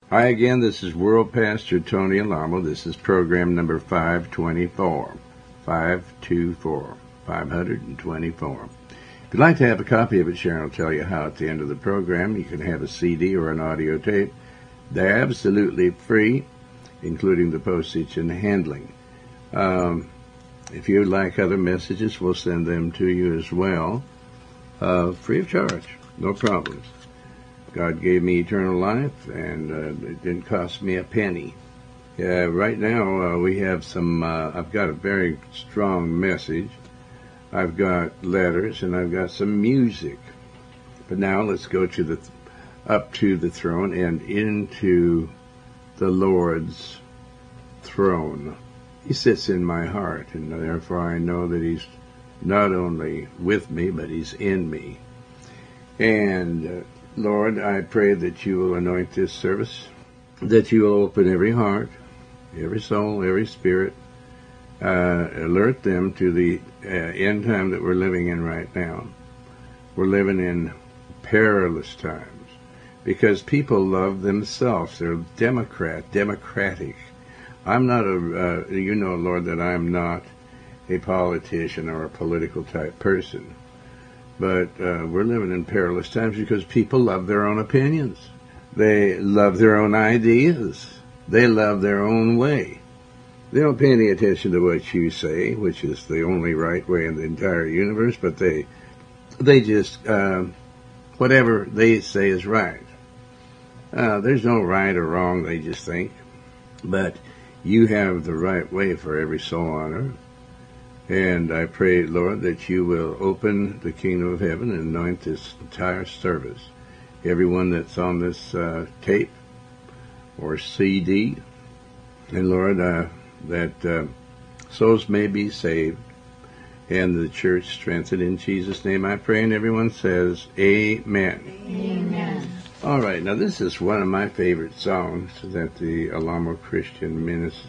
Hi again, this is World Pastor Tony Alamo. This is program number 524. 524. If you'd like to have a copy of it, Sharon will tell you how at the end of the program. You can have a CD or an audio tape. They're absolutely free, including the postage and the handling. If you'd like other messages, we'll send them to you as well, free of charge, no problems. God gave me eternal life, and it didn't cost me a penny. Right now, we have some, I've got a very strong message. I've got letters, and I've got some music. But now let's go to up to the throne and into the Lord's throne. He sits in my heart, and therefore I know that He's not only with me, but He's in me. And Lord, I pray that you will anoint this service, that you will open every heart, every soul, every spirit, alert them to the end time that we're living in right now. We're living in perilous times because people love themselves. They're democratic. I'm not you know, Lord, that I'm not a politician or a political type person. But we're living in perilous times because people love their own opinions. They love their own ideas. They love their own way. They don't pay any attention to what you say, which is the only right way in the entire universe, but they just, whatever they say is right. There's no right or wrong, they just think. But you have the right way for every soul on earth. And I pray, Lord, that you will open the kingdom of heaven and anoint this entire service. Everyone that's on this tape or CD. And, Lord, that souls may be saved and the church strengthened. In Jesus' name I pray, and everyone says, Amen. Amen. All right, now this is one of my favorite songs that the Alamo Christian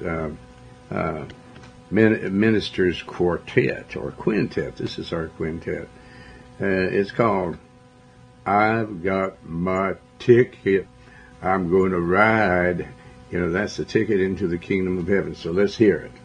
Ministers Quartet or Quintet. This is our quintet. It's called I've Got My Ticket. I'm going to ride. You know, that's the ticket into the kingdom of heaven. So let's hear it.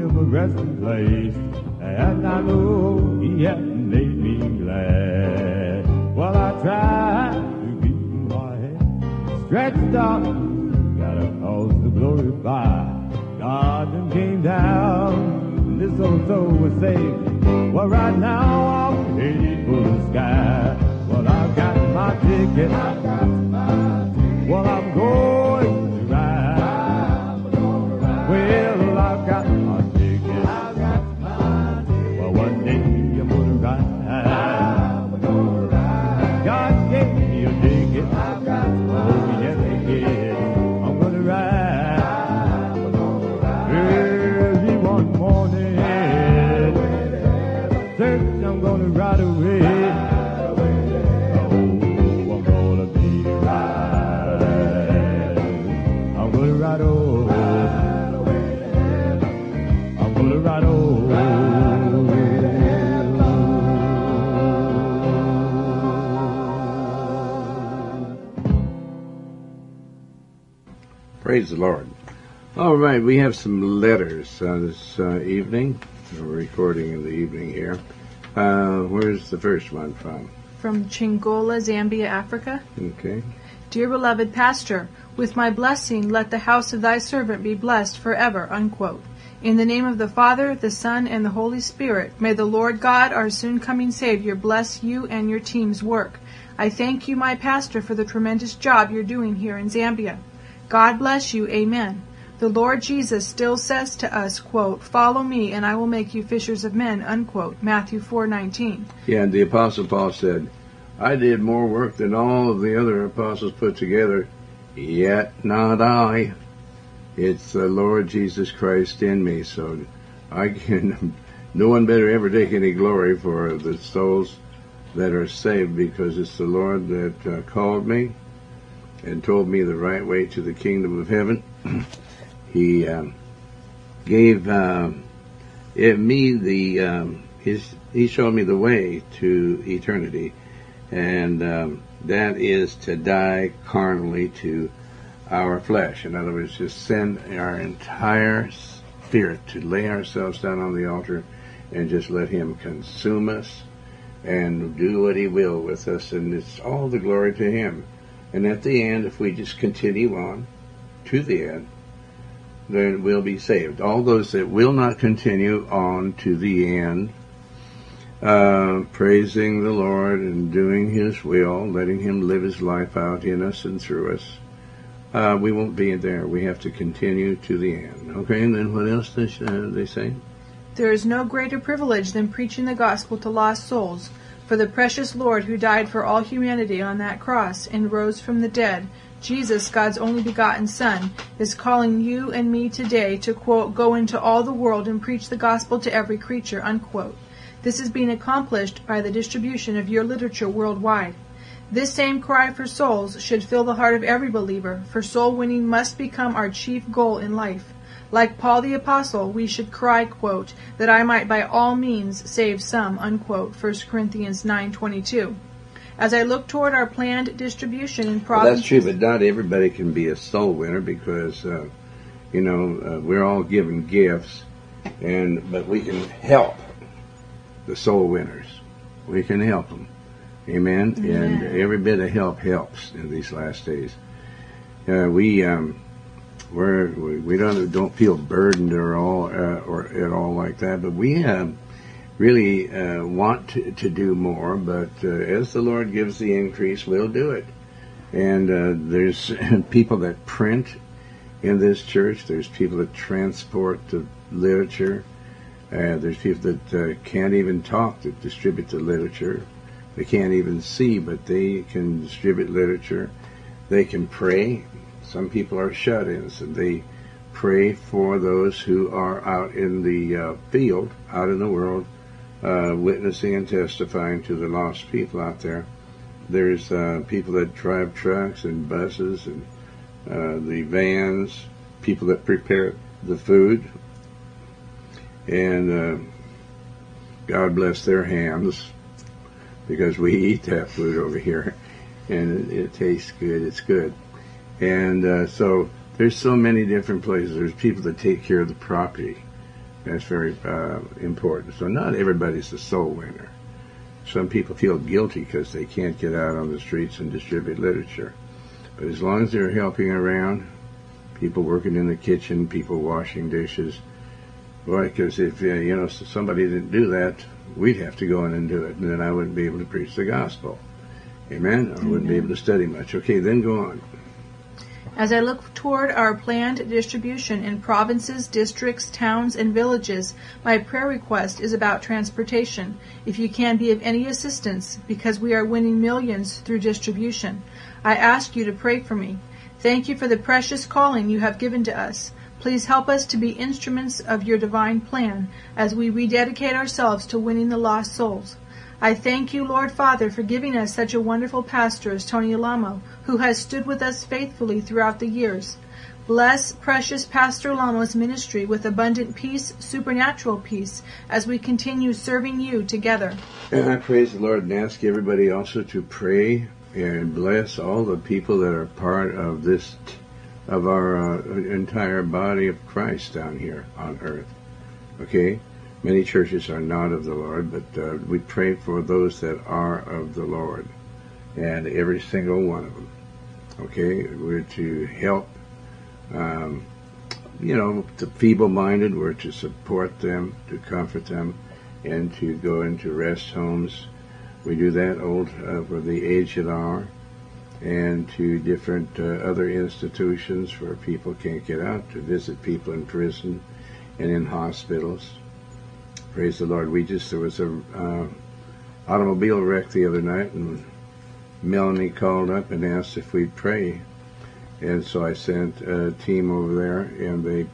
him a resting place, and I know he has made me glad. Well, I tried to keep my head stretched out, got a cause to glorify. God then came down, and this old soul was saved. Well, right now I'm headed for the sky. Well, I've got my ticket. Well, I'm going to ride. Well, I've got my ticket. Well, one day I'm gonna ride. God gave me a ticket. Oh, yes, he did. I'm gonna ride. Early one morning, church, I'm gonna ride away. Praise the Lord. All right, we have some letters this evening. We're recording in the evening here. Where's the first one from? From Chingola, Zambia, Africa. Okay. Dear beloved pastor, with my blessing let the house of thy servant be blessed forever, unquote. In the name of the Father, the Son, and the Holy Spirit, may the Lord God, our soon coming Savior, bless you and your team's work. I thank you, my pastor, for the tremendous job you're doing here in Zambia. God bless you, amen. The Lord Jesus still says to us, quote, follow me and I will make you fishers of men, unquote, Matthew 4:19. Yeah, and the Apostle Paul said, I did more work than all of the other apostles put together, yet not I. It's the Lord Jesus Christ in me, so no one better ever take any glory for the souls that are saved, because it's the Lord that called me and told me the right way to the kingdom of heaven. He gave me he showed me the way to eternity, and that is to die carnally to our flesh. In other words, just send our entire spirit to lay ourselves down on the altar and just let him consume us and do what he will with us, and it's all the glory to him. And at the end, if we just continue on to the end, then we'll be saved. All those that will not continue on to the end, praising the Lord and doing his will, letting him live his life out in us and through us, we won't be there. We have to continue to the end. Okay, and then what else they say? There is no greater privilege than preaching the gospel to lost souls. For the precious Lord who died for all humanity on that cross and rose from the dead, Jesus, God's only begotten Son, is calling you and me today to, quote, go into all the world and preach the gospel to every creature, unquote. This is being accomplished by the distribution of your literature worldwide. This same cry for souls should fill the heart of every believer, for soul winning must become our chief goal in life. Like Paul the Apostle, we should cry, quote, that I might by all means save some, unquote, 1 Corinthians 9:22. As I look toward our planned distribution in provinces... Well, that's true, but not everybody can be a soul winner, because, we're all given gifts, but we can help the soul winners. We can help them. Amen? Amen. And every bit of help helps in these last days. We don't feel burdened or at all like that, but we really want to do more. But as the Lord gives the increase, we'll do it. And there's people that print in this church. There's people that transport the literature. There's people that can't even talk, that distribute the literature. They can't even see, but they can distribute literature. They can pray. Some people are shut-ins, and they pray for those who are out in the field, out in the world, witnessing and testifying to the lost people out there. There's people that drive trucks and buses and the vans, people that prepare the food, and God bless their hands, because we eat that food over here, and it tastes good. It's good. And so there's so many different places. There's people that take care of the property. That's very important. So not everybody's a soul winner. Some people feel guilty because they can't get out on the streets and distribute literature. But as long as they're helping around, people working in the kitchen, people washing dishes, boy, because if somebody didn't do that, we'd have to go in and do it, and then I wouldn't be able to preach the gospel. Amen? I wouldn't be able to study much. Okay, then go on. As I look toward our planned distribution in provinces, districts, towns, and villages, my prayer request is about transportation, if you can be of any assistance, because we are winning millions through distribution. I ask you to pray for me. Thank you for the precious calling you have given to us. Please help us to be instruments of your divine plan as we rededicate ourselves to winning the lost souls. I thank you, Lord Father, for giving us such a wonderful pastor as Tony Alamo, who has stood with us faithfully throughout the years. Bless precious Pastor Alamo's ministry with abundant peace, supernatural peace, as we continue serving you together. And I praise the Lord and ask everybody also to pray and bless all the people that are part of this, of our entire body of Christ down here on earth. Okay? Many churches are not of the Lord, but we pray for those that are of the Lord, and every single one of them. Okay, we're to help, the feeble-minded. We're to support them, to comfort them, and to go into rest homes. We do that for the aged are, and to different other institutions where people can't get out, to visit people in prison and in hospitals. Praise the Lord. There was a automobile wreck the other night, and Melanie called up and asked if we'd pray. And so I sent a team over there, and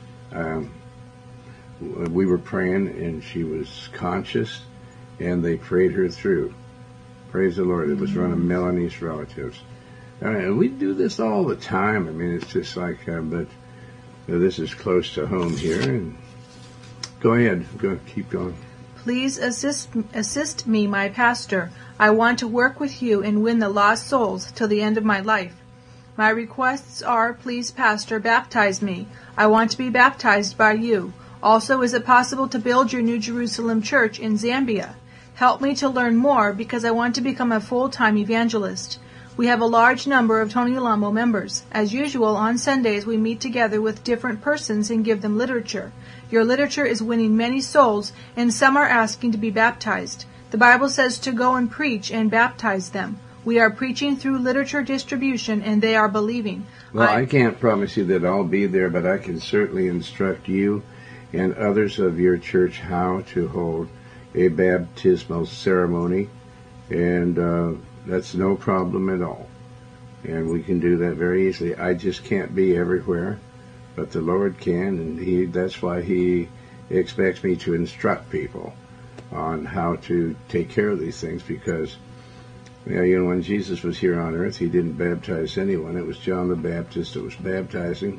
we were praying, and she was conscious, and they prayed her through. Praise the Lord. It was one of Melanie's relatives. We do this all the time. I mean, it's just like, but this is close to home here, and go ahead. Keep going. Please assist me, my pastor. I want to work with you and win the lost souls till the end of my life. My requests are, please, Pastor, baptize me. I want to be baptized by you. Also, is it possible to build your New Jerusalem church in Zambia? Help me to learn more because I want to become a full-time evangelist. We have a large number of Tony Alamo members. As usual, on Sundays we meet together with different persons and give them literature. Your literature is winning many souls, and some are asking to be baptized. The Bible says to go and preach and baptize them. We are preaching through literature distribution, and they are believing. Well, I can't promise you that I'll be there, but I can certainly instruct you and others of your church how to hold a baptismal ceremony, and that's no problem at all. And we can do that very easily. I just can't be everywhere, but the Lord can, and that's why He expects me to instruct people on how to take care of these things, because when Jesus was here on earth, He didn't baptize anyone. It was John the Baptist that was baptizing,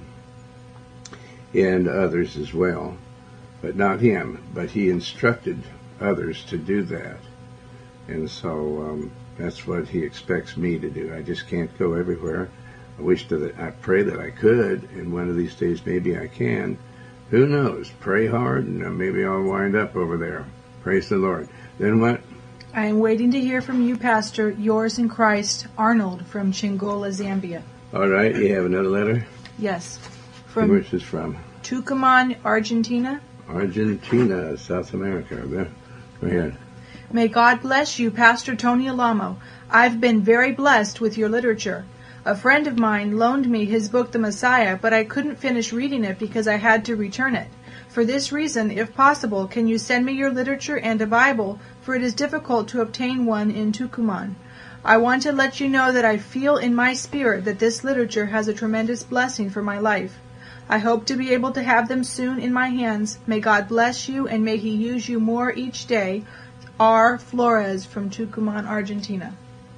and others as well, but not Him. But He instructed others to do that, and so that's what He expects me to do. I just can't go everywhere. I pray that I could, and one of these days maybe I can. Who knows? Pray hard, and maybe I'll wind up over there. Praise the Lord. Then what? I am waiting to hear from you, Pastor. Yours in Christ, Arnold from Chingola, Zambia. All right. You have another letter? Yes. Where's this from? Tucumán, Argentina. Argentina, South America. Go ahead. May God bless you, Pastor Tony Alamo. I've been very blessed with your literature. A friend of mine loaned me his book, The Messiah, but I couldn't finish reading it because I had to return it. For this reason, if possible, can you send me your literature and a Bible, for it is difficult to obtain one in Tucumán. I want to let you know that I feel in my spirit that this literature has a tremendous blessing for my life. I hope to be able to have them soon in my hands. May God bless you, and may He use you more each day. R. Flores from Tucumán, Argentina.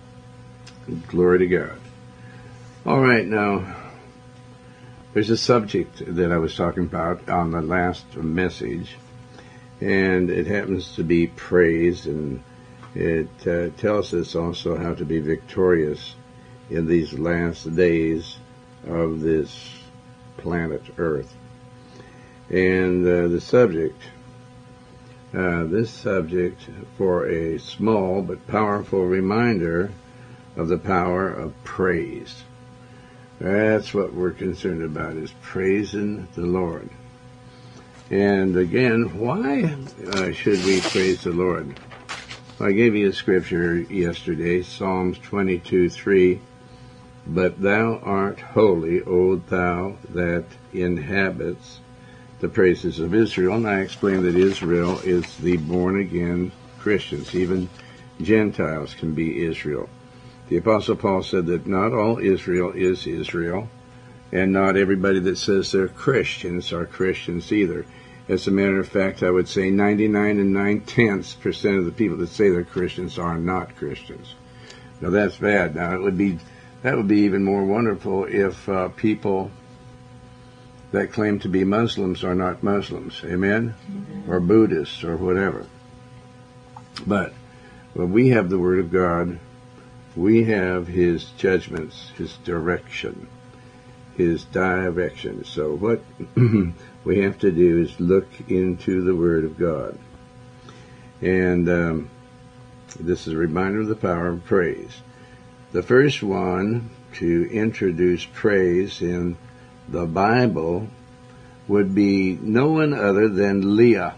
Glory to God. All right, now, there's a subject that I was talking about on the last message, and it happens to be praise, and it tells us also how to be victorious in these last days of this planet Earth. And the subject, this subject for a small but powerful reminder of the power of praise. That's what we're concerned about, is praising the Lord. And again, why should we praise the Lord? I gave you a scripture yesterday, Psalms 22:3. But thou art holy, O thou that inhabits the praises of Israel. And I explained that Israel is the born-again Christians. Even Gentiles can be Israel. The Apostle Paul said that not all Israel is Israel, and not everybody that says they're Christians are Christians either. As a matter of fact, I would say 99 9/10% of the people that say they're Christians are not Christians. Now that's bad. Now that would be even more wonderful if people that claim to be Muslims are not Muslims, amen? Or Buddhists or whatever. But when we have the Word of God, we have His judgments, His direction, His direction. So what we have to do is look into the Word of God. And this is a reminder of the power of praise. The first one to introduce praise in the Bible would be no one other than Leah,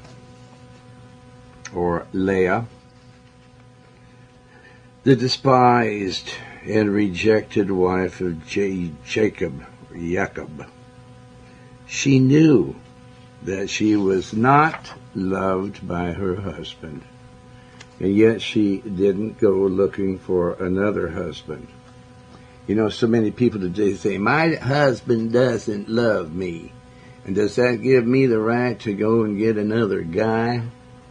or Leah, the despised and rejected wife of Jacob. She knew that she was not loved by her husband, and yet she didn't go looking for another husband. You know, so many people today say, my husband doesn't love me. And does that give me the right to go and get another guy?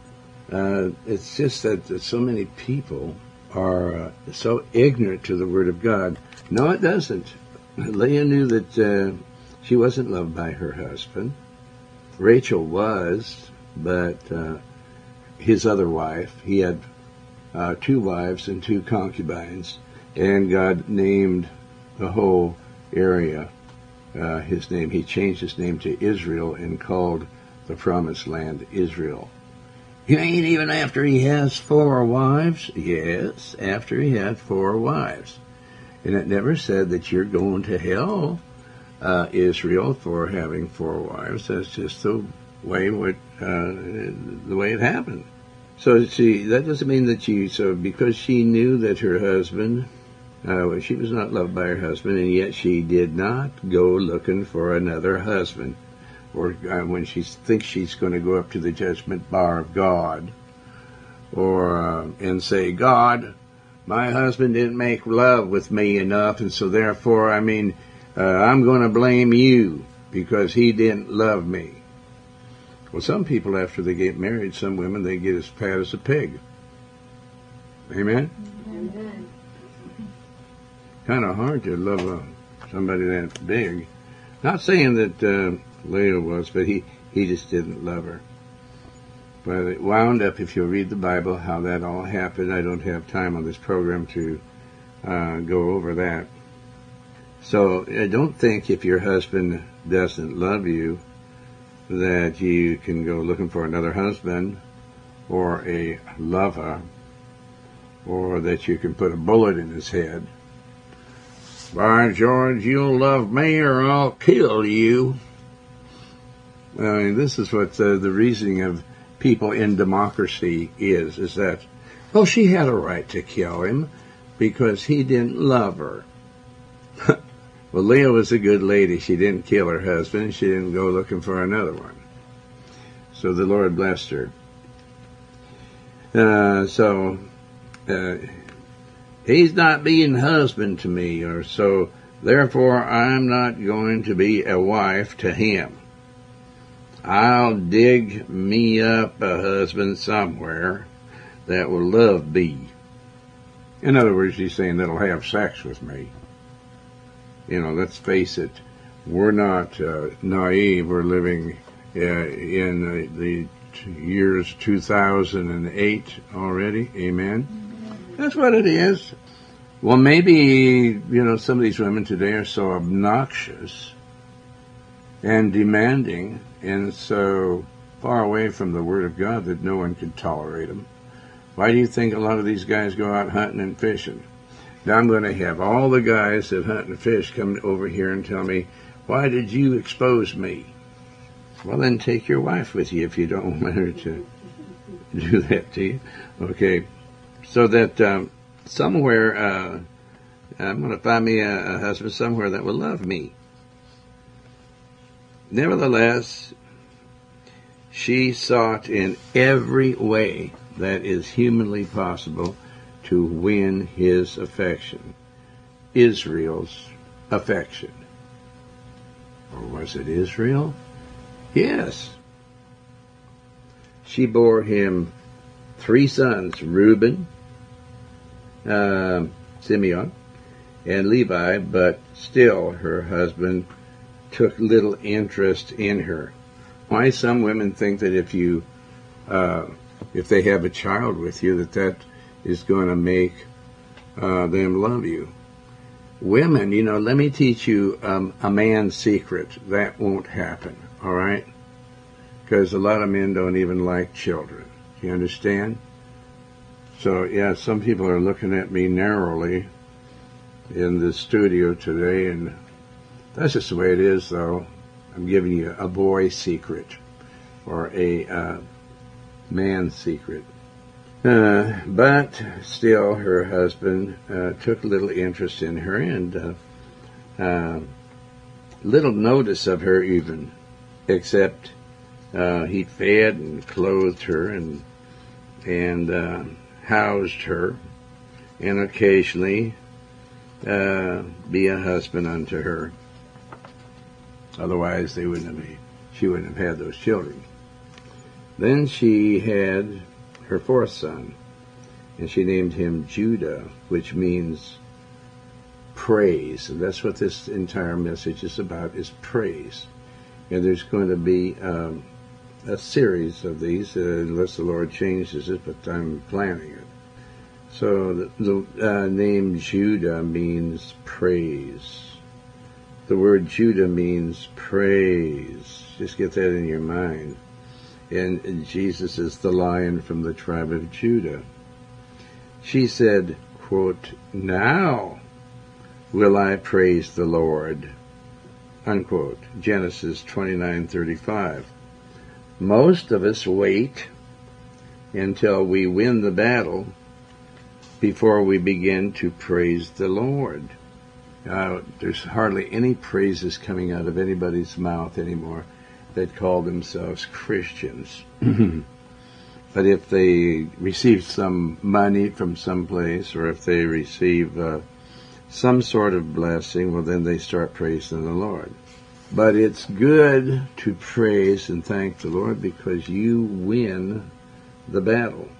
It's just that so many people are so ignorant to the Word of God. No, it doesn't. Leah knew that she wasn't loved by her husband. Rachel was, but his other wife, he had 2 wives and 2 concubines, and God named the whole area his name. He changed his name to Israel and called the promised land Israel. You ain't even after he has 4 wives? Yes, after he had 4 wives. And it never said that you're going to hell, Israel, for having 4 wives. That's just the way it happened. So see, that doesn't mean that because she knew that her husband, she was not loved by her husband, and yet she did not go looking for another husband. Or when she thinks she's going to go up to the judgment bar of God, or and say, God, my husband didn't make love with me enough, and so therefore, I'm going to blame you because he didn't love me. Well, some people, after they get married, some women, they get as fat as a pig. Amen? Amen. Kind of hard to love somebody that big. Not saying that Leah was, but he just didn't love her. But it wound up, if you'll read the Bible, how that all happened. I don't have time on this program to go over that. So I don't think if your husband doesn't love you that you can go looking for another husband or a lover, or that you can put a bullet in his head. By George, you'll love me or I'll kill you. This is what the reasoning of people in democracy is that, well, she had a right to kill him because he didn't love her. Well, Leah was a good lady. She didn't kill her husband, and she didn't go looking for another one. So the Lord blessed her. He's not being husband to me, or so therefore I'm not going to be a wife to him. I'll dig me up a husband somewhere that will love me. In other words, he's saying that'll have sex with me. You know, let's face it, we're not naive. We're living in the years 2008 already. Amen? That's what it is. Well, maybe, some of these women today are so obnoxious and demanding, and so far away from the Word of God that no one could tolerate them. Why do you think a lot of these guys go out hunting and fishing? Now I'm going to have all the guys that hunt and fish come over here and tell me, why did you expose me? Well, then take your wife with you if you don't want her to do that to you. Okay, so that somewhere I'm going to find me a husband somewhere that will love me. Nevertheless, she sought in every way that is humanly possible to win his affection, Israel's affection. Or was it Israel? Yes. She bore him 3 sons, Reuben, Simeon, and Levi, but still her husband took little interest in her. Why some women think that if they have a child with you, that is going to make them love you. Women, let me teach you a man's secret. That won't happen, all right? Because a lot of men don't even like children. Do you understand? So, yeah, some people are looking at me narrowly in the studio today, and that's just the way it is, though. I'm giving you a boy secret, or a man's secret. But still, her husband took little interest in her, and little notice of her even, except he fed and clothed her and housed her, and occasionally be a husband unto her. Otherwise, she wouldn't have had those children. Then she had her 4th son, and she named him Judah, which means praise. And that's what this entire message is about, is praise. And there's going to be a series of these, unless the Lord changes it, but I'm planning it. So the name Judah means praise. The word Judah means praise. Just get that in your mind. And Jesus is the Lion from the tribe of Judah. She said, quote, "Now will I praise the Lord," unquote. Genesis 29:35. Most of us wait until we win the battle before we begin to praise the Lord. There's hardly any praises coming out of anybody's mouth anymore that call themselves Christians. But if they receive some money from someplace, or if they receive some sort of blessing, well, then they start praising the Lord. But it's good to praise and thank the Lord because you win the battle.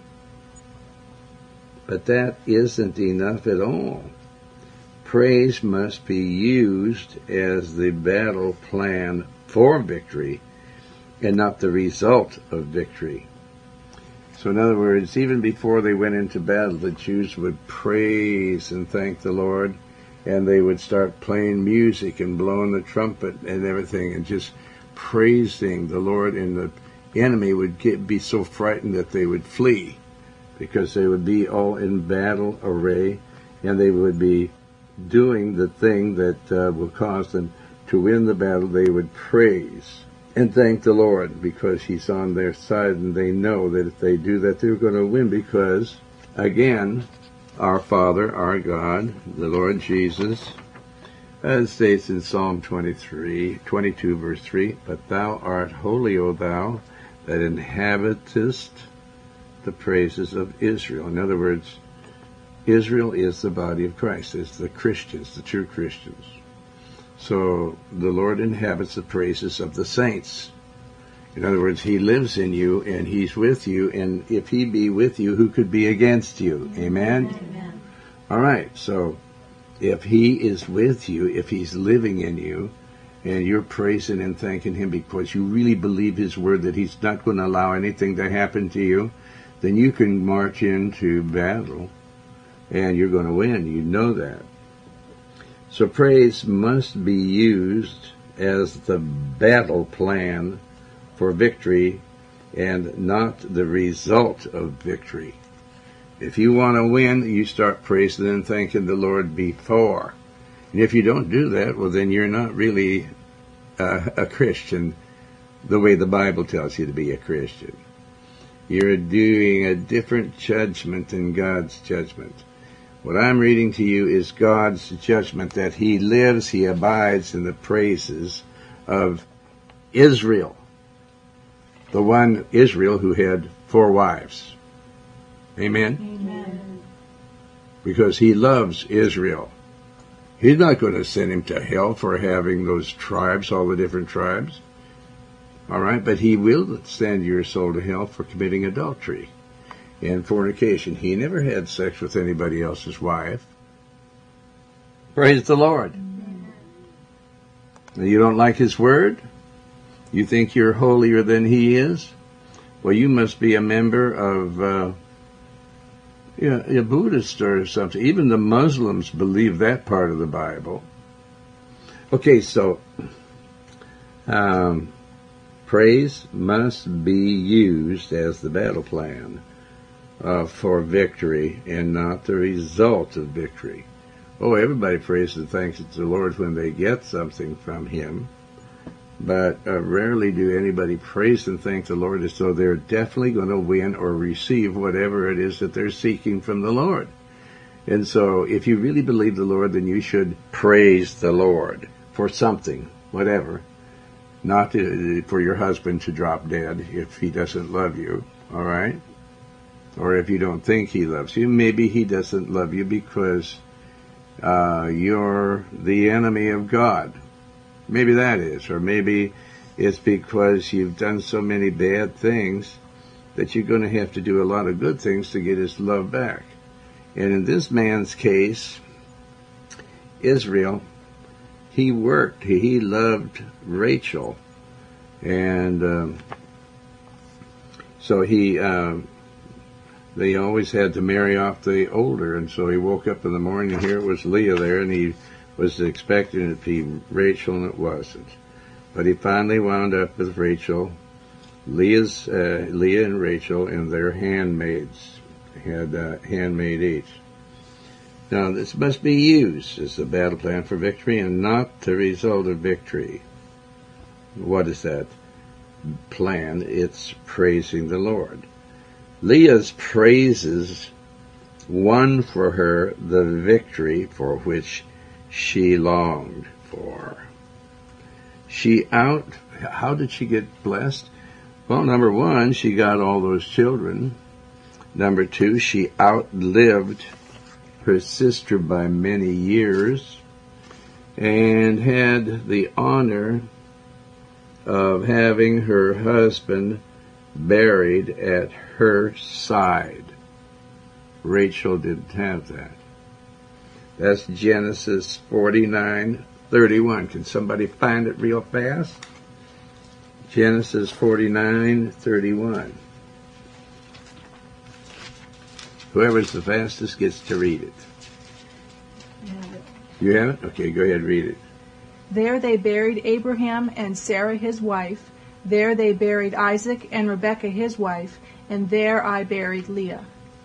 But that isn't enough at all. Praise must be used as the battle plan for victory and not the result of victory. So in other words, even before they went into battle, the Jews would praise and thank the Lord, and they would start playing music and blowing the trumpet and everything and just praising the Lord, and the enemy would be so frightened that they would flee because they would be all in battle array, and they would be doing the thing that will cause them to win the battle. They would praise and thank the Lord because He's on their side, and they know that if they do that, they're going to win because, again, our Father, our God, the Lord Jesus, as states in Psalm 22, verse 3, "But thou art holy, O thou, that inhabitest the praises of Israel." In other words, Israel is the body of Christ. It's the Christians, the true Christians. So the Lord inhabits the praises of the saints. In other words, He lives in you and He's with you, and if He be with you, who could be against you? Amen? Amen. All right, so if He is with you, if He's living in you, and you're praising and thanking Him because you really believe His word that He's not going to allow anything to happen to you, then you can march into battle and you're going to win. You know that. So praise must be used as the battle plan for victory and not the result of victory. If you want to win, you start praising and thanking the Lord before. And if you don't do that, well, then you're not really a Christian the way the Bible tells you to be a Christian. You're doing a different judgment than God's judgment. What I'm reading to you is God's judgment, that He lives, He abides in the praises of Israel. The one Israel who had 4 wives. Amen? Amen. Because He loves Israel. He's not going to send him to hell for having those tribes, all the different tribes. All right, but He will send your soul to hell for committing adultery and fornication. He never had sex with anybody else's wife. Praise the Lord. Now, you don't like His word? You think you're holier than He is? Well, you must be a member of a Buddhist or something. Even the Muslims believe that part of the Bible. Okay, so praise must be used as the battle plan for victory and not the result of victory. Oh, everybody praises and thanks the Lord when they get something from Him, but rarely do anybody praise and thank the Lord as though they're definitely going to win or receive whatever it is that they're seeking from the Lord. And so if you really believe the Lord, then you should praise the Lord for something, whatever. Not for your husband to drop dead if he doesn't love you, all right? Or if you don't think he loves you. Maybe he doesn't love you because you're the enemy of God. Maybe that is. Or maybe it's because you've done so many bad things that you're going to have to do a lot of good things to get His love back. And in this man's case, Israel, he worked. He loved Rachel. And so they always had to marry off the older. And so he woke up in the morning and here it was Leah there, and he was expecting it to be Rachel, and it wasn't. But he finally wound up with Rachel, Leah and Rachel, and their handmaids. Had a handmaid each. Now, this must be used as the battle plan for victory and not the result of victory. What is that plan? It's praising the Lord. Leah's praises won for her the victory for which she longed for. How did she get blessed? Well, number one, she got all those children. Number two, she outlived her sister by many years and had the honor of having her husband buried at her side. Rachel didn't have that. That's Genesis 49:31. Can somebody find it real fast? Genesis 49:31. Whoever's the fastest gets to read it. You have it? Okay, go ahead, read it. There they buried Abraham and Sarah his wife. There they buried Isaac and Rebekah his wife. And there I buried Leah.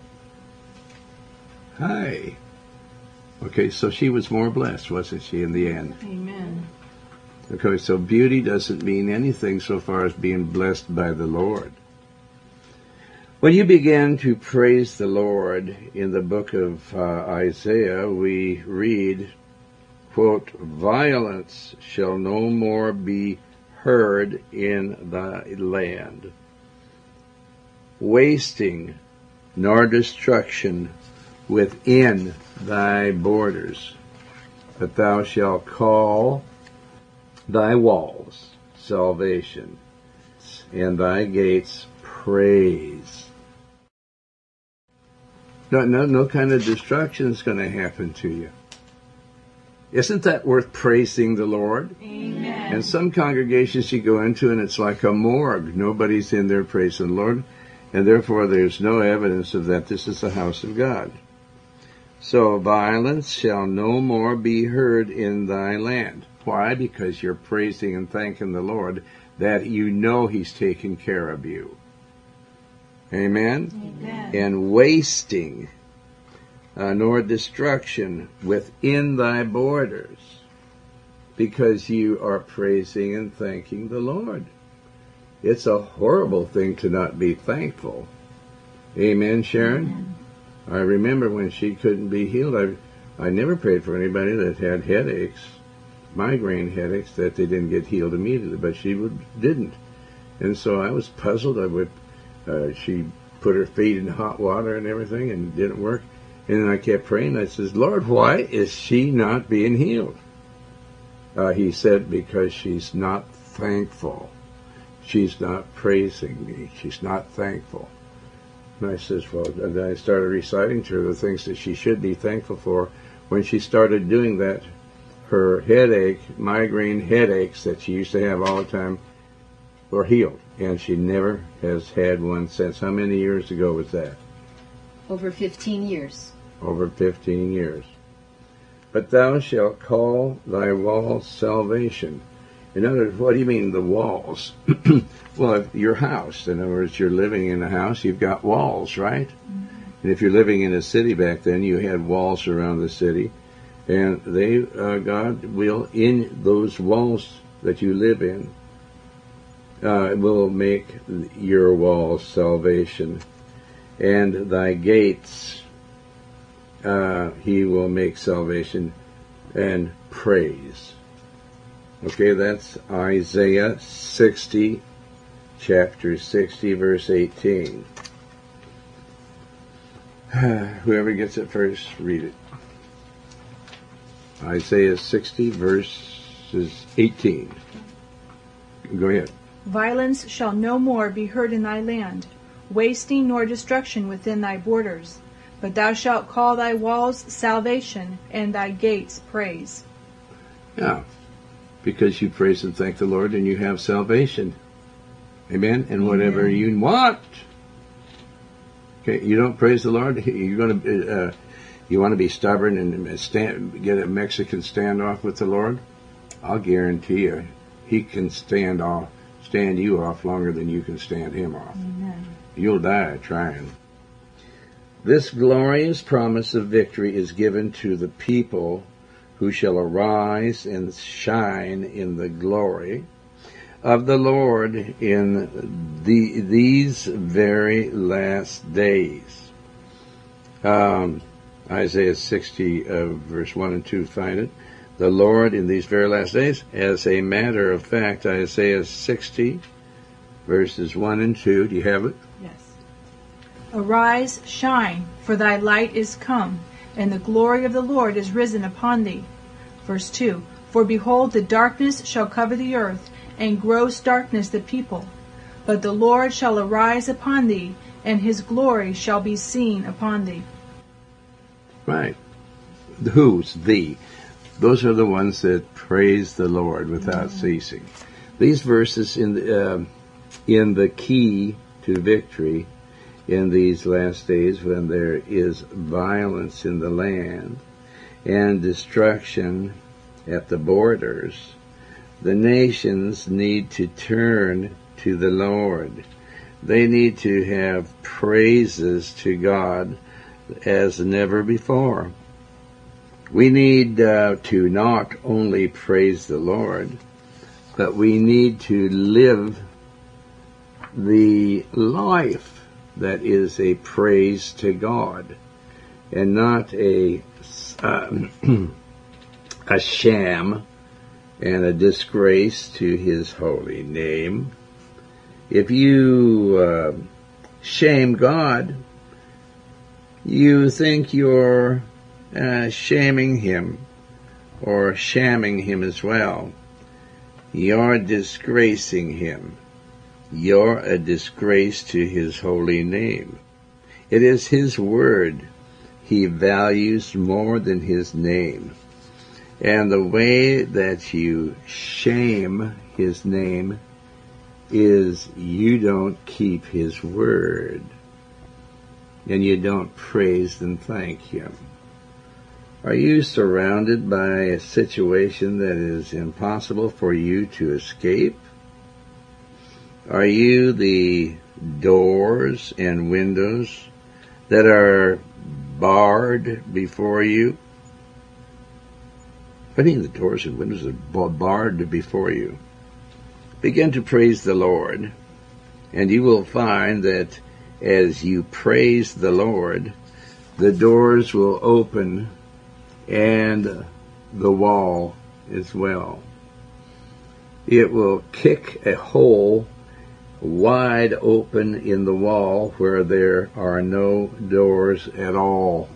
Hi. Okay, so she was more blessed, wasn't she, in the end? Amen. Okay, so beauty doesn't mean anything so far as being blessed by the Lord. When you begin to praise the Lord in the book of Isaiah, we read, quote, "Violence shall no more be heard in thy land, wasting nor destruction within thy borders. But thou shalt call thy walls salvation, and thy gates praise." No kind of destruction is going to happen to you. Isn't that worth praising the Lord? Amen. And some congregations you go into and it's like a morgue. Nobody's in there praising the Lord, and therefore there's no evidence of that. This is the house of God. So violence shall no more be heard in thy land. Why? Because you're praising and thanking the Lord that you know He's taking care of you. Amen? Amen. And wasting nor destruction within thy borders, because you are praising and thanking the Lord. It's a horrible thing to not be thankful. Amen, Sharon? Amen. I remember when she couldn't be healed, I never prayed for anybody that had headaches, migraine headaches, that they didn't get healed immediately, but she didn't. And so I was puzzled. She put her feet in hot water and everything, and it didn't work. And then I kept praying. I says, Lord, why is she not being healed? He said, because she's not thankful. She's not praising me. She's not thankful. And I says, well, and I started reciting to her the things that she should be thankful for. When she started doing that, her migraine headaches that she used to have all the time, were healed. And she never has had one since. How many years ago was that? Over 15 years. Over 15 years. But thou shalt call thy walls salvation. In other words, what do you mean the walls? Well, your house. In other words, you're living in a house, you've got walls, right? Mm-hmm. And if you're living in a city back then, you had walls around the city. And God will, in those walls that you live in, will make your walls salvation. And thy gates, He will make salvation and praise. Okay, that's Isaiah 60, chapter 60, verse 18. Whoever gets it first, read it. Isaiah 60, verses 18. Go ahead. Violence shall no more be heard in thy land, wasting nor destruction within thy borders. But thou shalt call thy walls salvation, and thy gates praise. Yeah, because you praise and thank the Lord, and you have salvation. Amen? And whatever you want. Okay, you don't praise the Lord, you're going to... you want to be stubborn and get a Mexican standoff with the Lord? I'll guarantee you, He can stand you off longer than you can stand Him off. Amen. You'll die trying. This glorious promise of victory is given to the people who shall arise and shine in the glory of the Lord in these very last days. Isaiah 60, verse 1 and 2, find it. The Lord in these very last days. As a matter of fact, Isaiah 60, verses 1 and 2. Do you have it? Yes. Arise, shine, for thy light is come, and the glory of the Lord is risen upon thee. Verse 2. For behold, the darkness shall cover the earth, and gross darkness the people. But the Lord shall arise upon thee, and His glory shall be seen upon thee. Right. Who's thee? Those are the ones that praise the Lord without ceasing. These verses in the key to victory in these last days, when there is violence in the land and destruction at the borders, the nations need to turn to the Lord. They need to have praises to God as never before. We need to not only praise the Lord, but we need to live the life that is a praise to God, and not a sham and a disgrace to His holy name. If you shame God, you think you're shaming Him, or shamming Him as well. You're disgracing Him. You're a disgrace to His holy name. It is His word He values more than His name. And the way that you shame His name is you don't keep His word, and you don't praise and thank Him. Are you surrounded by a situation that is impossible for you to escape? Are you the doors and windows that are barred before you? What do you mean the doors and windows are barred before you? Begin to praise the Lord, and you will find that as you praise the Lord, the doors will open and the wall as well. It will kick a hole wide open in the wall where there are no doors at all.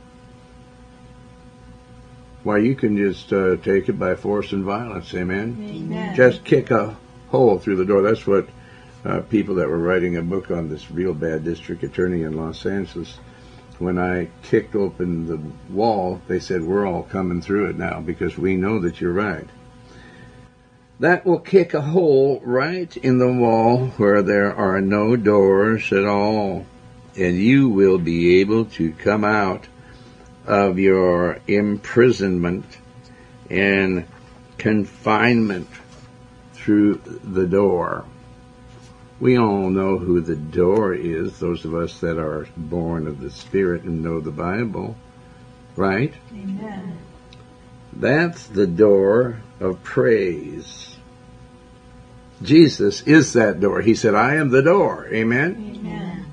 Why, you can just take it by force and violence, amen? Amen. Just kick a hole through the door. That's what people that were writing a book on this real bad district attorney in Los Angeles, when I kicked open the wall, they said, we're all coming through it now because we know that you're right. That will kick a hole right in the wall where there are no doors at all, and you will be able to come out of your imprisonment and confinement through the door. We all know who the door is, those of us that are born of the Spirit and know the Bible, right? Amen. That's the door of praise. Jesus is that door. He said, I am the door. Amen? Amen.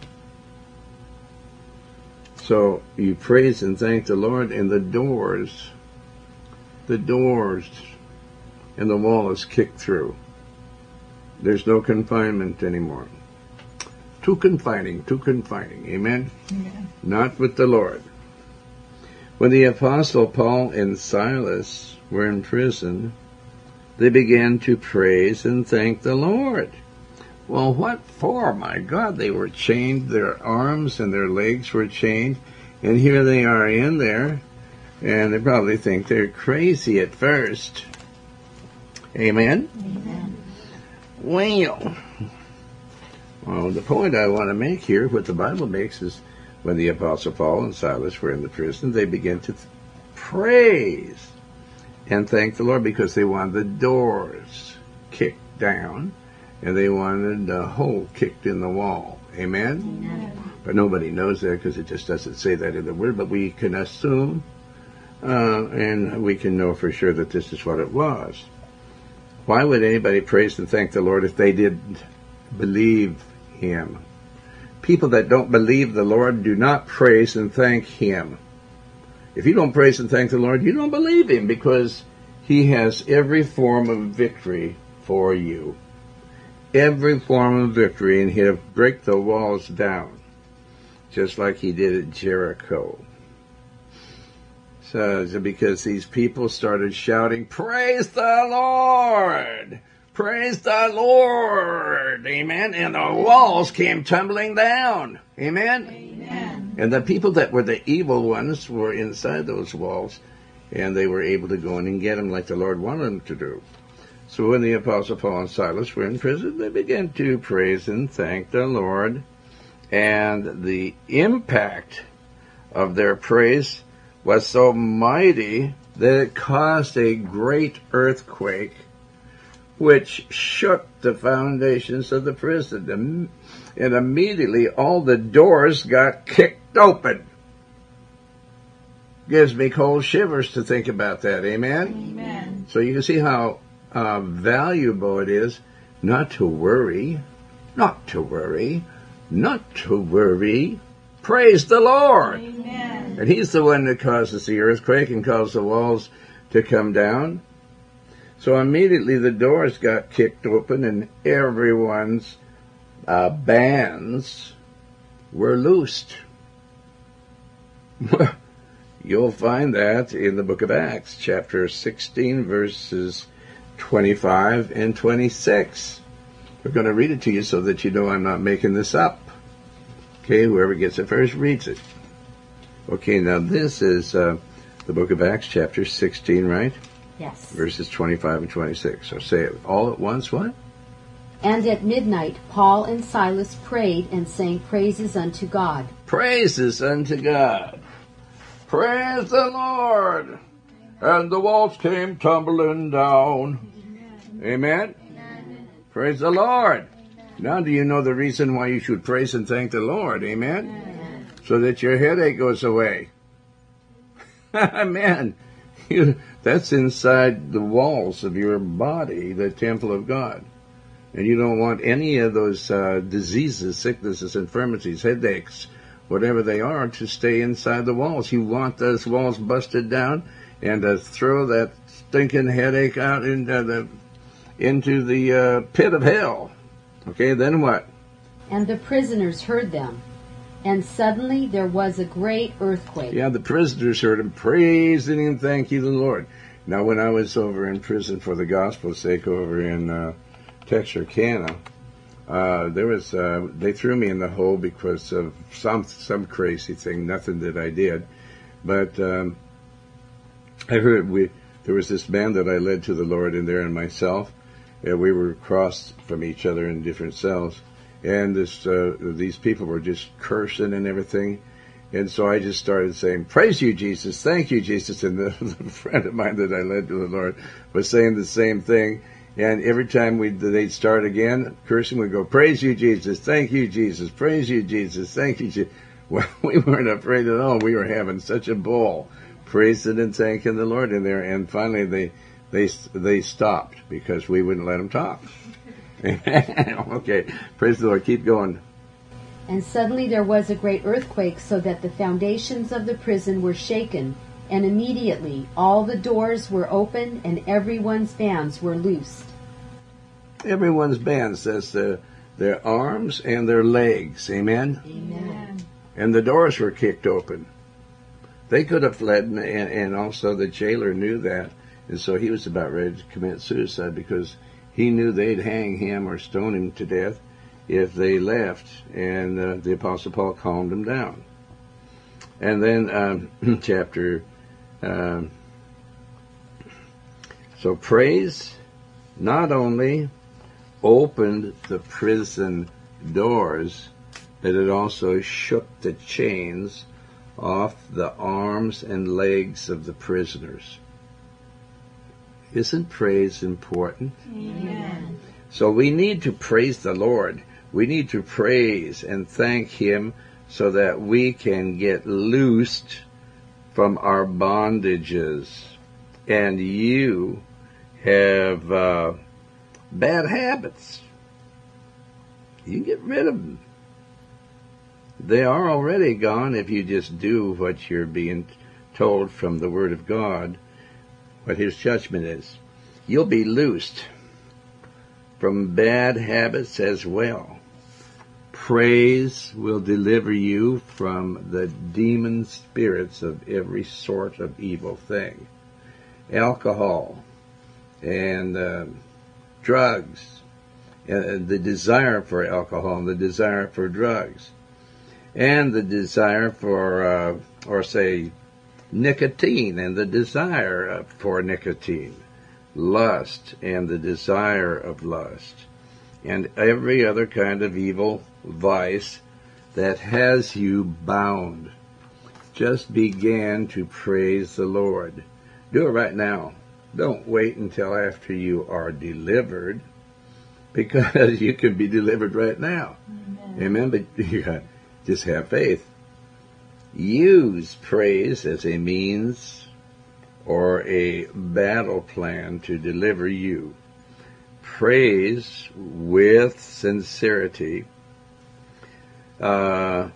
So you praise and thank the Lord, and the doors, and the wall is kicked through. There's no confinement anymore. Too confining. Amen? Amen. Not with the Lord. When the Apostle Paul and Silas were in prison, they began to praise and thank the Lord. Well, what for? My God, they were chained, their arms and their legs were chained, and here they are in there, and they probably think they're crazy at first. Amen? Amen. Well, the point I want to make here, what the Bible makes, is when the Apostle Paul and Silas were in the prison, they began to praise and thank the Lord because they wanted the doors kicked down and they wanted a hole kicked in the wall. Amen? Amen. But nobody knows that because it just doesn't say that in the Word, but we can assume and we can know for sure that this is what it was. Why would anybody praise and thank the Lord if they didn't believe Him? People that don't believe the Lord do not praise and thank Him. If you don't praise and thank the Lord, you don't believe Him because He has every form of victory for you. Every form of victory, and He'll break the walls down, just like He did at Jericho. So because these people started shouting, praise the Lord! Praise the Lord! Amen? And the walls came tumbling down. Amen? Amen. And the people that were the evil ones were inside those walls, and they were able to go in and get them like the Lord wanted them to do. So when the Apostle Paul and Silas were in prison, they began to praise and thank the Lord, and the impact of their praise was so mighty that it caused a great earthquake which shook the foundations of the prison. And immediately all the doors got kicked open. Gives me cold shivers to think about that. Amen? Amen. So you can see how valuable it is not to worry. Praise the Lord. Amen. And He's the one that causes the earthquake and caused the walls to come down. So immediately the doors got kicked open and everyone's bands were loosed. You'll find that in the book of Acts, chapter 16, verses 25 and 26. We're going to read it to you so that you know I'm not making this up. Okay, whoever gets it first reads it. Okay, now this is the book of Acts, chapter 16, right? Yes. Verses 25 and 26. So say it all at once, what? And at midnight Paul and Silas prayed and sang praises unto God. Praises unto God. Praise the Lord. And the walls came tumbling down. Amen. Praise the Lord. Now do you know the reason why you should praise and thank the Lord? Amen. So that your headache goes away. Amen. That's inside the walls of your body, the temple of God. And you don't want any of those diseases, sicknesses, infirmities, headaches, whatever they are, to stay inside the walls. You want those walls busted down and to throw that stinking headache out into the pit of hell. Okay, then what? And the prisoners heard them. And suddenly there was a great earthquake. Yeah, the prisoners heard him praising and thanking the Lord. Now, when I was over in prison for the gospel's sake over in Texarkana, they threw me in the hole because of some crazy thing, nothing that I did. But I heard there was this man that I led to the Lord in there and myself. We were across from each other in different cells. And these people were just cursing and everything. And so I just started saying, praise you, Jesus, thank you, Jesus. And the friend of mine that I led to the Lord was saying the same thing. And every time they'd start again, cursing, we'd go, praise you, Jesus, thank you, Jesus, praise you, Jesus, thank you, Jesus. Well, we weren't afraid at all. We were having such a ball, praising and thanking the Lord in there. And finally they stopped because we wouldn't let them talk. Okay, praise the Lord. Keep going. And suddenly there was a great earthquake, so that the foundations of the prison were shaken, and immediately all the doors were opened, and everyone's bands were loosed. Everyone's bands, that's their arms and their legs. Amen? Amen. And the doors were kicked open. They could have fled, and also the jailer knew that, and so he was about ready to commit suicide because he knew they'd hang him or stone him to death if they left, and the Apostle Paul calmed them down. And then so praise not only opened the prison doors, but it also shook the chains off the arms and legs of the prisoners. Isn't praise important? Amen. So we need to praise the Lord. We need to praise and thank Him so that we can get loosed from our bondages. And you have bad habits. You can get rid of them. They are already gone if you just do what you're being told from the Word of God, what His judgment is. You'll be loosed from bad habits as well. Praise will deliver you from the demon spirits of every sort of evil thing. Alcohol and drugs, the desire for alcohol and the desire for drugs, and the desire for, nicotine and the desire for nicotine, lust and the desire of lust, and every other kind of evil vice that has you bound. Just begin to praise the Lord. Do it right now. Don't wait until after you are delivered, because you can be delivered right now. Amen. But you got just have faith. Use praise as a means or a battle plan to deliver you. Praise with sincerity, though,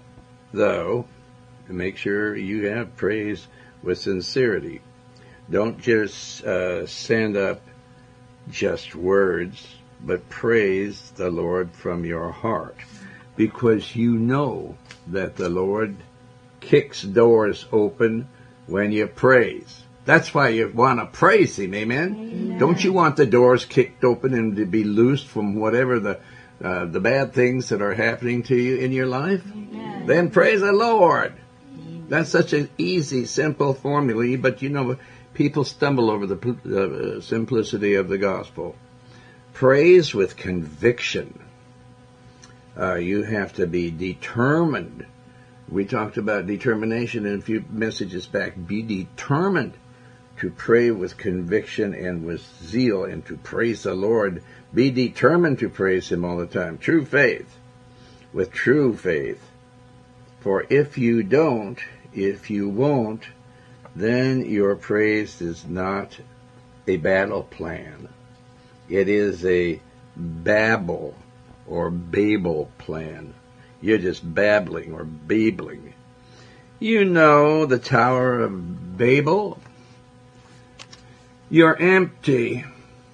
make sure you have praise with sincerity. Don't just send up just words, but praise the Lord from your heart, because you know that the Lord kicks doors open when you praise. That's why you want to praise Him, amen? Amen. Don't you want the doors kicked open and to be loosed from whatever the bad things that are happening to you in your life? Amen. Then praise the Lord. That's such an easy, simple formula, but you know, people stumble over the simplicity of the gospel. Praise with conviction. You have to be determined We talked about determination in a few messages back. Be determined to pray with conviction and with zeal and to praise the Lord. Be determined to praise Him all the time. True faith, with true faith. For if you don't, if you won't, then your praise is not a battle plan. It is a babble or Babel plan. You're just babbling or babbling. You know the Tower of Babel. You're empty.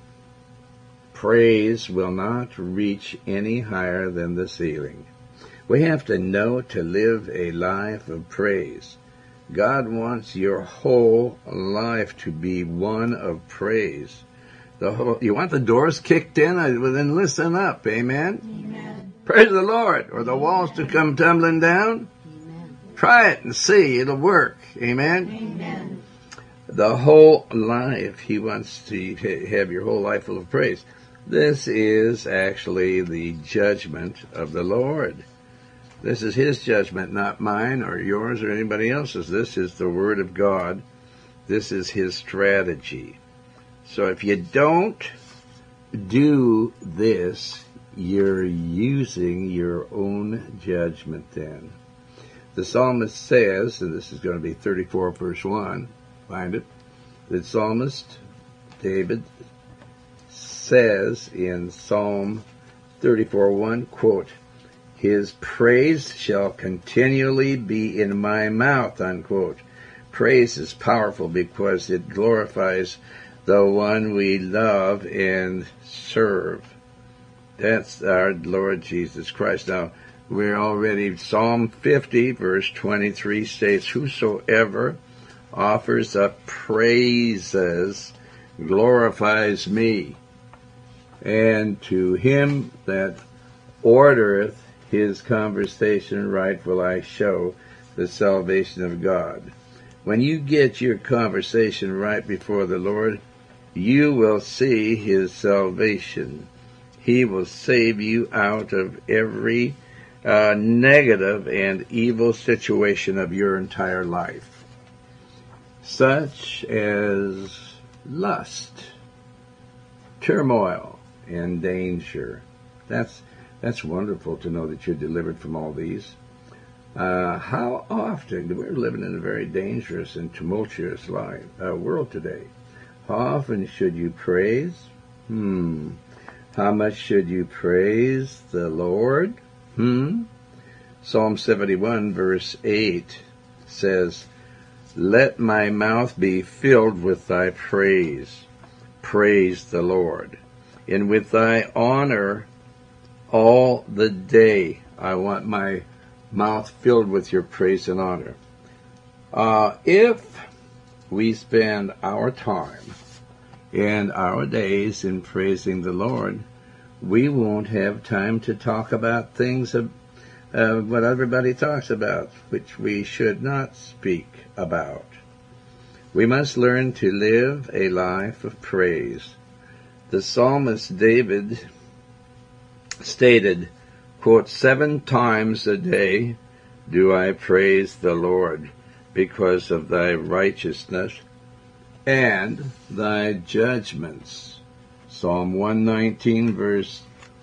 Praise will not reach any higher than the ceiling. We have to know to live a life of praise. God wants your whole life to be one of praise. You want the doors kicked in? Well, then listen up. Amen? Amen. Praise the Lord. Or the walls to come tumbling down? Amen. Try it and see. It'll work. Amen? Amen. The whole life. He wants to have your whole life full of praise. This is actually the judgment of the Lord. This is His judgment, not mine or yours or anybody else's. This is the Word of God. This is His strategy. So if you don't do this, you're using your own judgment then. The psalmist says, and this is going to be 34 verse 1, find it, the psalmist David says in Psalm 34:1, quote, His praise shall continually be in my mouth, unquote. Praise is powerful because it glorifies the one we love and serve. That's our Lord Jesus Christ. Now, we're already, Psalm 50, verse 23 states, Whosoever offers up praises glorifies me, and to him that ordereth his conversation right will I show the salvation of God. When you get your conversation right before the Lord, you will see His salvation. He will save you out of every negative and evil situation of your entire life, such as lust, turmoil, and danger. That's wonderful to know that you're delivered from all these. How often, we're living in a very dangerous and tumultuous world today. How often should you praise? How much should you praise the Lord? Psalm 71 verse 8 says, Let my mouth be filled with thy praise. Praise the Lord. And with thy honor all the day. I want my mouth filled with your praise and honor. If we spend our time and our days in praising the Lord, we won't have time to talk about things of what everybody talks about, which we should not speak about. We must learn to live a life of praise. The psalmist David stated, quote, 7 times a day do I praise the Lord because of thy righteousness and thy judgments. Psalm 119 verse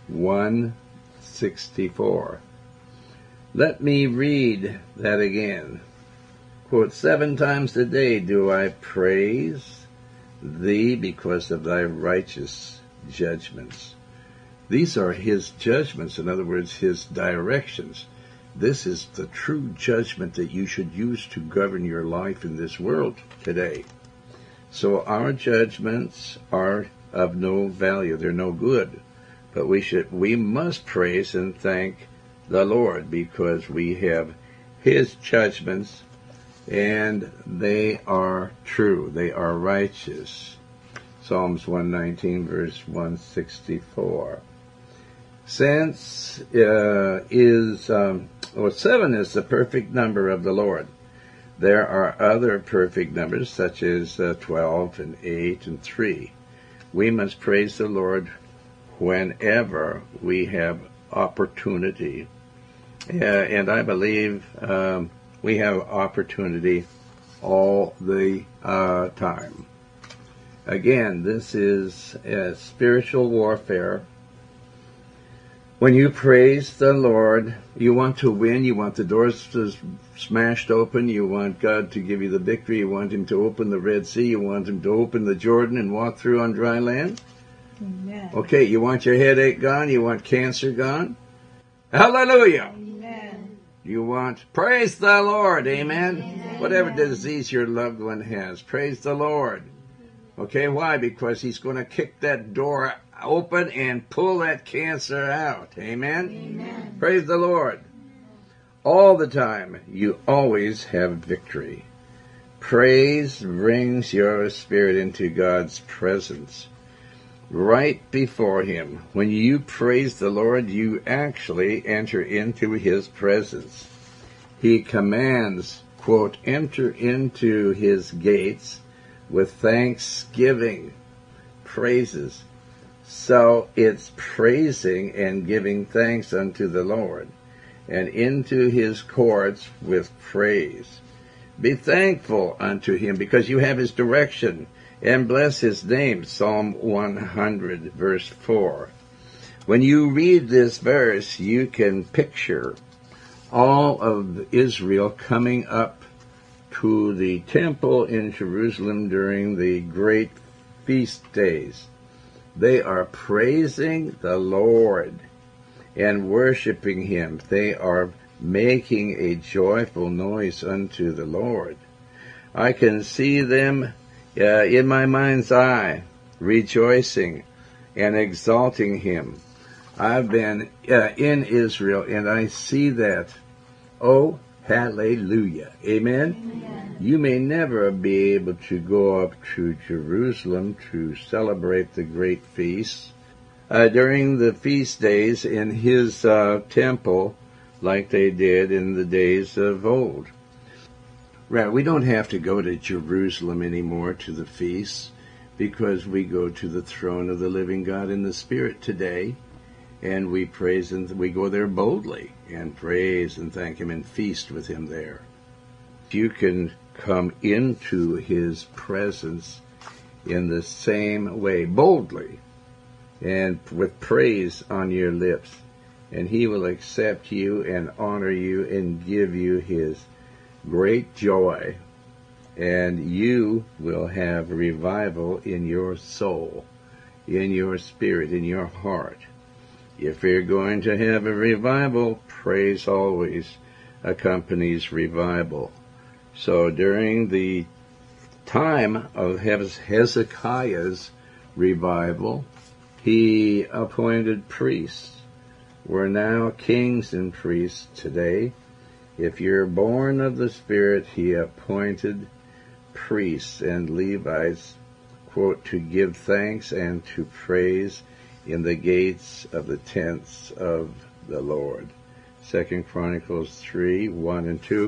164. Let me read that again. Quote, 7 times a day do I praise thee because of thy righteous judgments. These are His judgments, in other words, His directions. This is the true judgment that you should use to govern your life in this world today. So our judgments are of no value. They're no good. But we must praise and thank the Lord because we have His judgments and they are true. They are righteous. Psalms 119 verse 164. Since 7 is the perfect number of the Lord, there are other perfect numbers such as 12 and 8 and 3. We must praise the Lord whenever we have opportunity. And I believe we have opportunity all the time. Again, this is spiritual warfare. When you praise the Lord, you want to win, you want the doors to smashed open, you want God to give you the victory, you want Him to open the Red Sea, you want Him to open the Jordan and walk through on dry land. Amen. Okay, you want your headache gone, you want cancer gone. Hallelujah! Amen. You want, praise the Lord, amen? Amen. Whatever disease your loved one has, praise the Lord. Okay, why? Because He's going to kick that door open and pull that cancer out. Amen? Amen. Praise the Lord. All the time, you always have victory. Praise brings your spirit into God's presence. Right before Him. When you praise the Lord, you actually enter into His presence. He commands, quote, enter into His gates with thanksgiving, praises. So it's praising and giving thanks unto the Lord, and into His courts with praise. Be thankful unto Him because you have His direction, and bless His name. Psalm 100, verse 4. When you read this verse, you can picture all of Israel coming up to the temple in Jerusalem during the great feast days. They are praising the Lord and worshiping Him. They are making a joyful noise unto the Lord. I can see them in my mind's eye, rejoicing and exalting Him. I've been in Israel and I see that. Oh, hallelujah. Amen? Amen. You may never be able to go up to Jerusalem to celebrate the great feasts during the feast days in His temple like they did in the days of old. Right, we don't have to go to Jerusalem anymore to the feasts because we go to the throne of the living God in the Spirit today, and we praise and we go there boldly and praise and thank Him and feast with Him there. You can come into His presence in the same way, boldly, and with praise on your lips, and He will accept you and honor you and give you His great joy, and you will have revival in your soul, in your spirit, in your heart. If you're going to have a revival, praise always accompanies revival. So during the time of Hezekiah's revival, he appointed priests. We're now kings and priests today. If you're born of the Spirit, He appointed priests and Levites, quote, to give thanks and to praise in the gates of the tents of the Lord. 2 Chronicles 3, 1 and 2.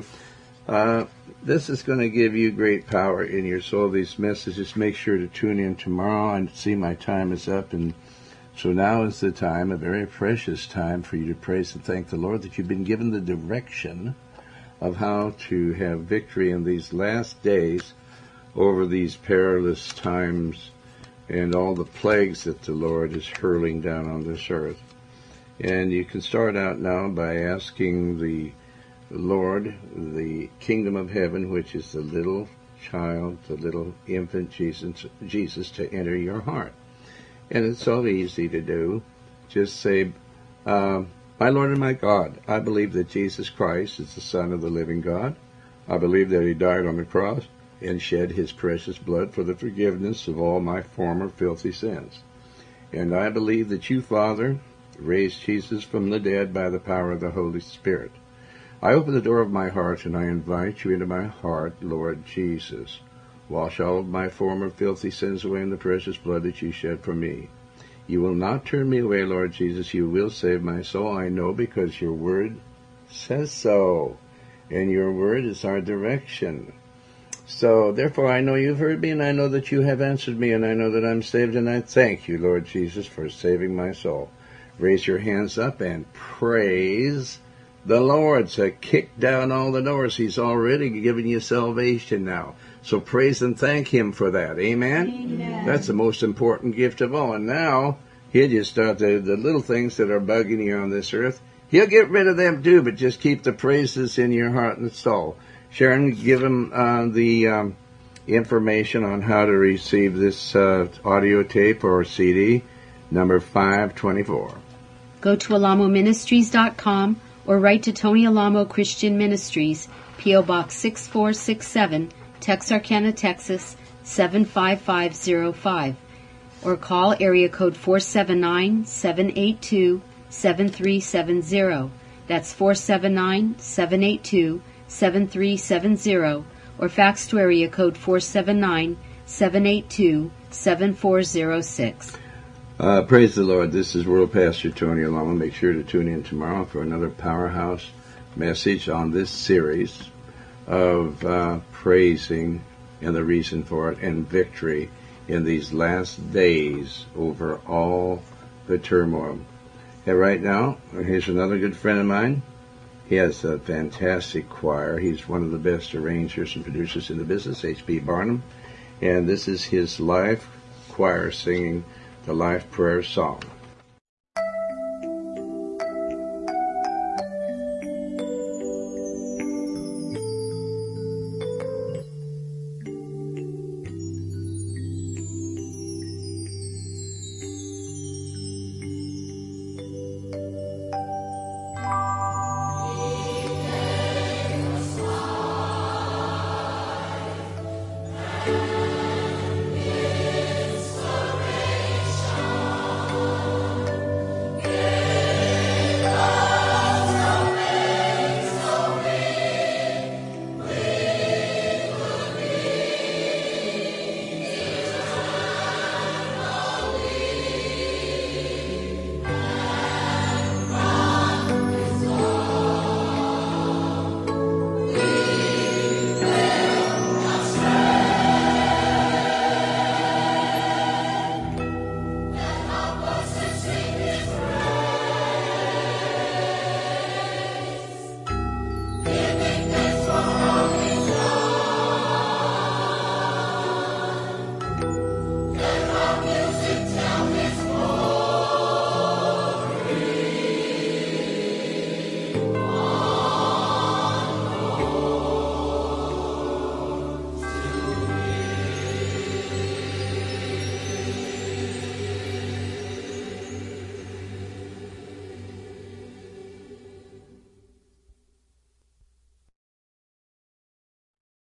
This is going to give you great power in your soul, these messages. Make sure to tune in tomorrow. I see my time is up, and so now is the time, a very precious time, for you to praise and thank the Lord that you've been given the direction of how to have victory in these last days over these perilous times and all the plagues that the Lord is hurling down on this earth. And you can start out now by asking the Lord, the kingdom of heaven, which is the little child, the little infant Jesus, to enter your heart. And it's so easy to do. Just say, my Lord and my God, I believe that Jesus Christ is the Son of the living God. I believe that He died on the cross and shed His precious blood for the forgiveness of all my former filthy sins. And I believe that You, Father, raised Jesus from the dead by the power of the Holy Spirit. I open the door of my heart and I invite You into my heart, Lord Jesus. Wash all of my former filthy sins away in the precious blood that You shed for me. You will not turn me away, Lord Jesus. You will save my soul, I know, because Your word says so. And Your word is our direction. So, therefore, I know You've heard me, and I know that You have answered me, and I know that I'm saved, and I thank You, Lord Jesus, for saving my soul. Raise your hands up and praise the Lord to kick down all the doors. He's already given you salvation now. So praise and thank Him for that. Amen? Amen. That's the most important gift of all. And now, He'll just start the little things that are bugging you on this earth. He'll get rid of them too, but just keep the praises in your heart and soul. Sharon, give them the information on how to receive this audio tape or CD, number 524. Go to alamoministries.com or write to Tony Alamo Christian Ministries, P.O. Box 6467, Texarkana, Texas 75505, or call area code 479-782-7370. That's 479-782-7370, or fax to area code 479-782-7406. Praise the Lord. This is World Pastor Tony Alamo. Make sure to tune in tomorrow for another powerhouse message on this series of praising and the reason for it and victory in these last days over all the turmoil. And right now, here's another good friend of mine. He has a fantastic choir. He's one of the best arrangers and producers in the business, H.B. Barnum. And this is his live choir singing the Life Prayer Song.